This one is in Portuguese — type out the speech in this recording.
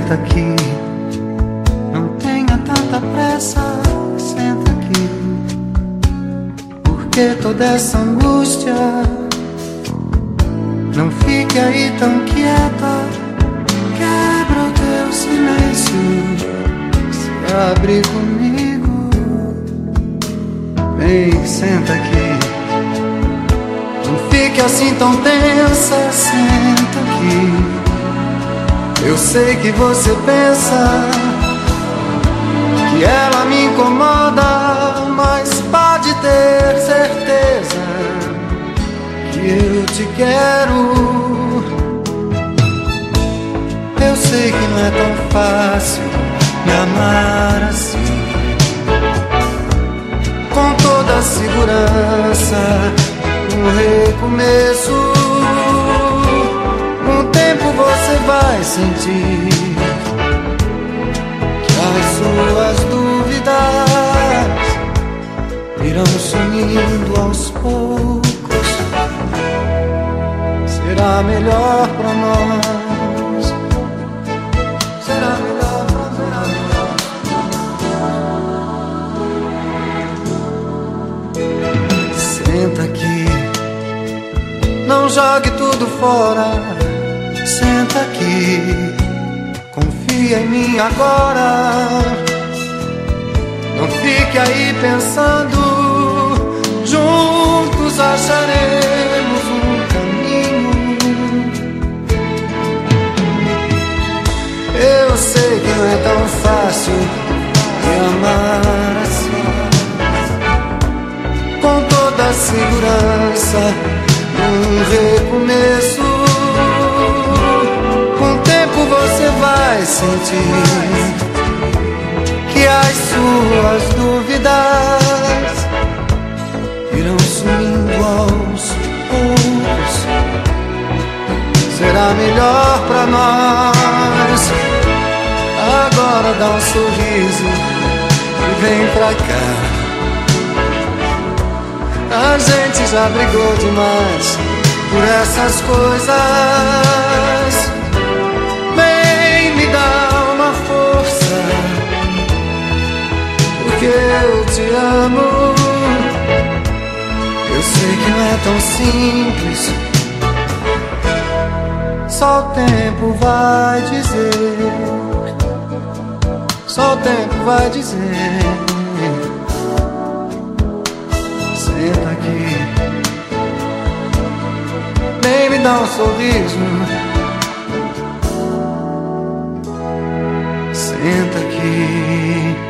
Senta aqui, não tenha tanta pressa. Senta aqui, porque toda essa angústia? Não fique aí tão quieta. Quebra o teu silêncio, se abre comigo. Vem, senta aqui, não fique assim tão tensa. Senta aqui. Eu sei que você pensa que ela me incomoda, mas pode ter certeza que eu te quero. Eu sei que não é tão fácil me amar assim, com toda a segurança, um recomeço. Com o tempo você vai sentir que as suas dúvidas irão sumindo aos poucos. Será melhor pra nós. Será melhor pra nós. Senta aqui, não jogue tudo fora. Senta aqui, confia em mim agora. Não fique aí pensando, juntos acharemos um caminho. Eu sei que não é tão fácil me amar assim, com toda a segurança, um recomeço. Você vai sentir que as suas dúvidas irão sumindo aos poucos. Será melhor pra nós. Agora dá um sorriso e vem pra cá. A gente já brigou demais por essas coisas. Porque eu te amo. Eu sei que não é tão simples, só o tempo vai dizer. Só o tempo vai dizer. Senta aqui, nem me dá um sorriso. Senta aqui.